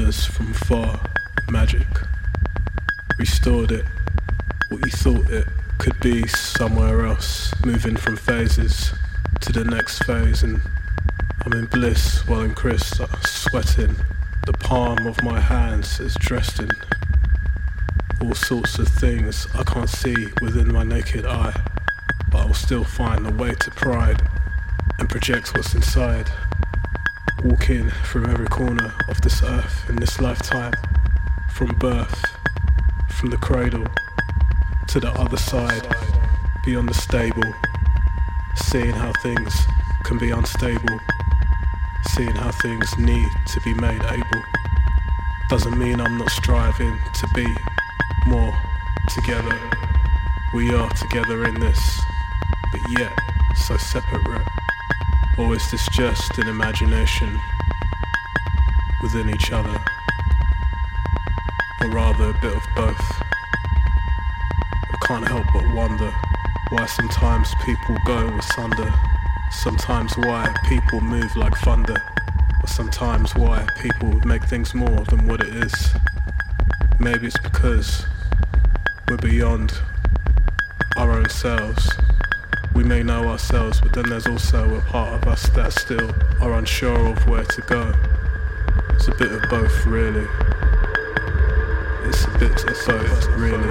wonders from far, magic. Restored it, what you thought it could be somewhere else, moving from phases to the next phase, and I'm in bliss while in Chris sweating. The palm of my hands is dressed in all sorts of things I can't see within my naked eye, but I'll still find a way to pride and project what's inside. Walking from every corner of this earth in this lifetime, from birth, from the cradle to the other side, beyond the stable, seeing how things can be unstable, seeing how things need to be made able. Doesn't mean I'm not striving to be more together. We are together in this, but yet so separate. Or is this just an imagination within each other? Or rather a bit of both? I can't help but wonder why sometimes people go asunder, sometimes why people move like thunder, or sometimes why people make things more than what it is. Maybe it's because we're beyond our own selves. We may know ourselves, but then there's also a part of us that still are unsure of where to go. It's a bit of both, really. It's a bit of both, really.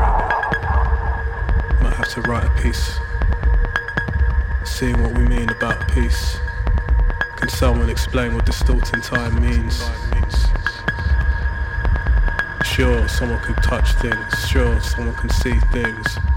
Might have to write a piece, seeing what we mean about peace. Can someone explain what distorting time means? Sure, someone could touch things. Sure, someone can see things.